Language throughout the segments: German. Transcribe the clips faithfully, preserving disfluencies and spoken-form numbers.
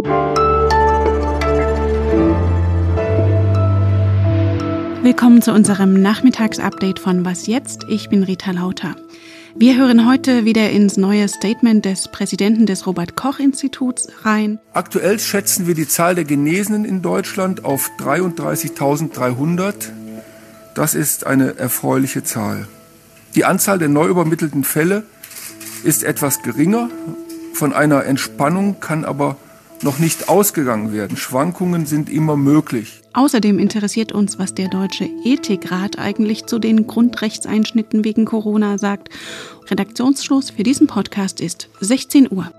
Willkommen zu unserem Nachmittagsupdate von Was jetzt? Ich bin Rita Lauter. Wir hören heute wieder ins neue Statement des Präsidenten des Robert-Koch-Instituts rein. Aktuell schätzen wir die Zahl der Genesenen in Deutschland auf dreiunddreißigtausenddreihundert. Das ist eine erfreuliche Zahl. Die Anzahl der neu übermittelten Fälle ist etwas geringer. Von einer Entspannung kann aber noch nicht ausgegangen werden. Schwankungen sind immer möglich. Außerdem interessiert uns, was der Deutsche Ethikrat eigentlich zu den Grundrechtseinschnitten wegen Corona sagt. Redaktionsschluss für diesen Podcast ist sechzehn Uhr.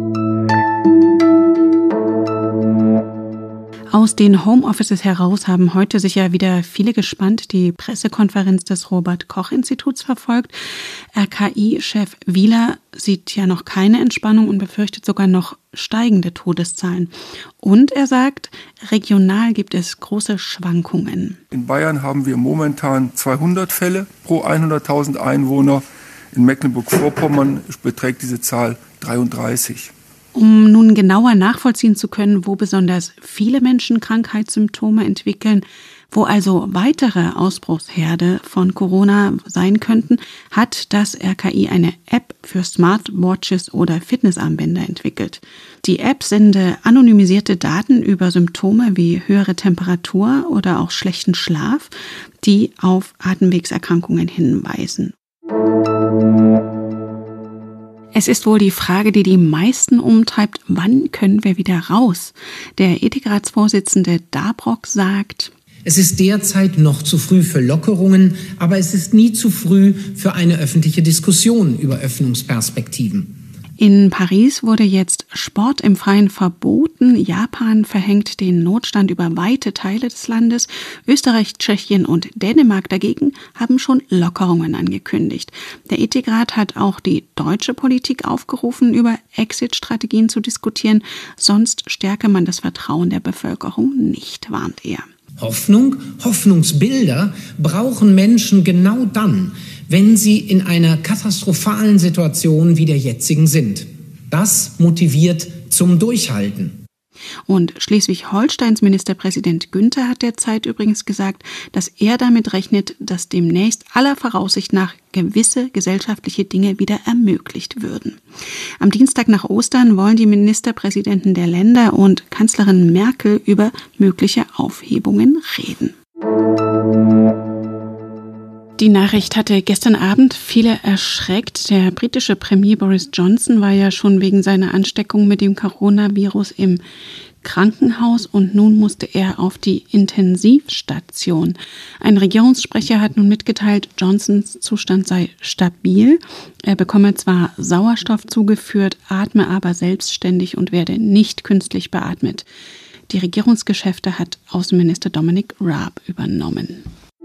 Aus den Homeoffices heraus haben heute sicher wieder viele gespannt die Pressekonferenz des Robert-Koch-Instituts verfolgt. R K I-Chef Wieler sieht ja noch keine Entspannung und befürchtet sogar noch steigende Todeszahlen. Und er sagt, regional gibt es große Schwankungen. In Bayern haben wir momentan zweihundert Fälle pro hunderttausend Einwohner. In Mecklenburg-Vorpommern beträgt diese Zahl dreiunddreißig. Um nun genauer nachvollziehen zu können, wo besonders viele Menschen Krankheitssymptome entwickeln, wo also weitere Ausbruchsherde von Corona sein könnten, hat das R K I eine App für Smartwatches oder Fitnessarmbänder entwickelt. Die App sende anonymisierte Daten über Symptome wie höhere Temperatur oder auch schlechten Schlaf, die auf Atemwegserkrankungen hinweisen. Es ist wohl die Frage, die die meisten umtreibt, wann können wir wieder raus? Der Ethikratsvorsitzende Dabrock sagt: Es ist derzeit noch zu früh für Lockerungen, aber es ist nie zu früh für eine öffentliche Diskussion über Öffnungsperspektiven. In Paris wurde jetzt Sport im Freien verboten. Japan verhängt den Notstand über weite Teile des Landes. Österreich, Tschechien und Dänemark dagegen haben schon Lockerungen angekündigt. Der Ethikrat hat auch die deutsche Politik aufgerufen, über Exit-Strategien zu diskutieren. Sonst stärke man das Vertrauen der Bevölkerung nicht, warnt er. Hoffnung, Hoffnungsbilder brauchen Menschen genau dann, wenn sie in einer katastrophalen Situation wie der jetzigen sind. Das motiviert zum Durchhalten. Und Schleswig-Holsteins Ministerpräsident Günther hat derzeit übrigens gesagt, dass er damit rechnet, dass demnächst aller Voraussicht nach gewisse gesellschaftliche Dinge wieder ermöglicht würden. Am Dienstag nach Ostern wollen die Ministerpräsidenten der Länder und Kanzlerin Merkel über mögliche Aufhebungen reden. Die Nachricht hatte gestern Abend viele erschreckt. Der britische Premier Boris Johnson war ja schon wegen seiner Ansteckung mit dem Coronavirus im Krankenhaus und nun musste er auf die Intensivstation. Ein Regierungssprecher hat nun mitgeteilt, Johnsons Zustand sei stabil. Er bekomme zwar Sauerstoff zugeführt, atme aber selbstständig und werde nicht künstlich beatmet. Die Regierungsgeschäfte hat Außenminister Dominic Raab übernommen.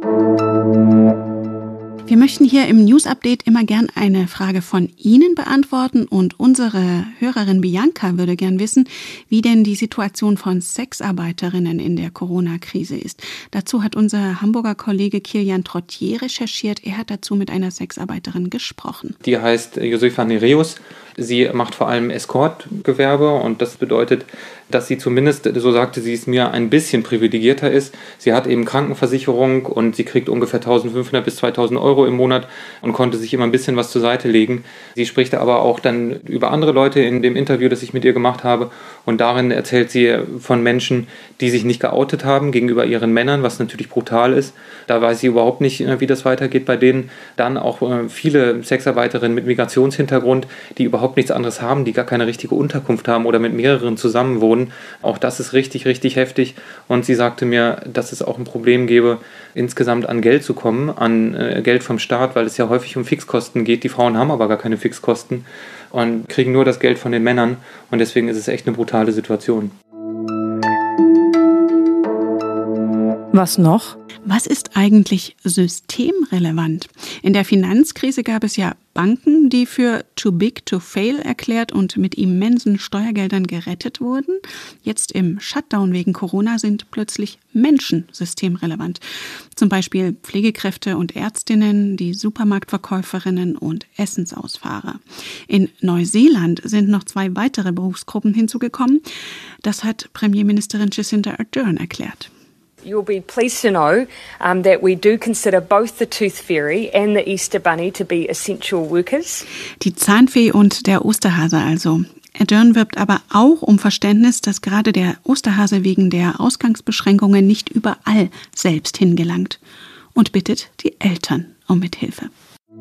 Wir möchten hier im News-Update immer gern eine Frage von Ihnen beantworten und unsere Hörerin Bianca würde gern wissen, wie denn die Situation von Sexarbeiterinnen in der Corona-Krise ist. Dazu hat unser Hamburger Kollege Kilian Trottier recherchiert. Er hat dazu mit einer Sexarbeiterin gesprochen. Die heißt Josefa Nereus. Sie macht vor allem Escort-Gewerbe und das bedeutet, dass sie zumindest, so sagte sie es mir, ein bisschen privilegierter ist. Sie hat eben Krankenversicherung und sie kriegt ungefähr eintausendfünfhundert bis zweitausend Euro im Monat und konnte sich immer ein bisschen was zur Seite legen. Sie spricht aber auch dann über andere Leute in dem Interview, das ich mit ihr gemacht habe und darin erzählt sie von Menschen, die sich nicht geoutet haben gegenüber ihren Männern, was natürlich brutal ist. Da weiß sie überhaupt nicht, wie das weitergeht bei denen. Dann auch viele Sexarbeiterinnen mit Migrationshintergrund, die überhaupt nichts anderes haben, die gar keine richtige Unterkunft haben oder mit mehreren zusammen wohnen. Auch das ist richtig, richtig heftig. Und sie sagte mir, dass es auch ein Problem gäbe, insgesamt an Geld zu kommen, an äh, Geld vom Staat, weil es ja häufig um Fixkosten geht. Die Frauen haben aber gar keine Fixkosten und kriegen nur das Geld von den Männern. Und deswegen ist es echt eine brutale Situation. Was noch? Was ist eigentlich systemrelevant? In der Finanzkrise gab es ja Banken, die für too big to fail erklärt und mit immensen Steuergeldern gerettet wurden. Jetzt im Shutdown wegen Corona sind plötzlich Menschen systemrelevant. Zum Beispiel Pflegekräfte und Ärztinnen, die Supermarktverkäuferinnen und Essensausfahrer. In Neuseeland sind noch zwei weitere Berufsgruppen hinzugekommen. Das hat Premierministerin Jacinda Ardern erklärt. You'll be pleased to know um, that we do consider both the Tooth Fairy and the Easter Bunny to be essential workers. Die Zahnfee und der Osterhase also. Ardern wirbt aber auch um Verständnis, dass gerade der Osterhase wegen der Ausgangsbeschränkungen nicht überall selbst hingelangt. Und bittet die Eltern um Mithilfe.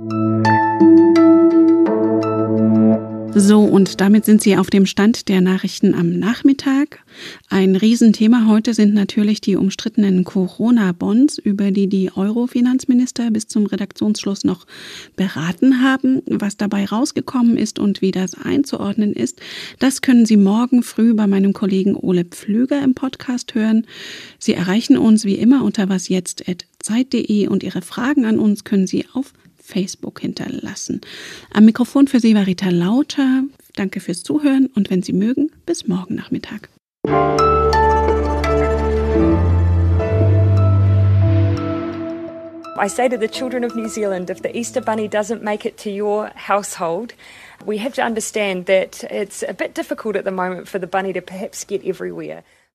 So, und damit sind Sie auf dem Stand der Nachrichten am Nachmittag. Ein Riesenthema heute sind natürlich die umstrittenen Corona-Bonds, über die die Euro-Finanzminister bis zum Redaktionsschluss noch beraten haben. Was dabei rausgekommen ist und wie das einzuordnen ist, das können Sie morgen früh bei meinem Kollegen Ole Pflüger im Podcast hören. Sie erreichen uns wie immer unter wasjetzt punkt zeit punkt de und Ihre Fragen an uns können Sie auf Facebook hinterlassen. Am Mikrofon für Sie war Rita Lauter. Danke fürs Zuhören und wenn Sie mögen, bis morgen Nachmittag. I say to the children of New Zealand, if the Easter Bunny doesn't make it to your household, we have to understand that it's a bit difficult at the moment for the bunny to perhaps get everywhere.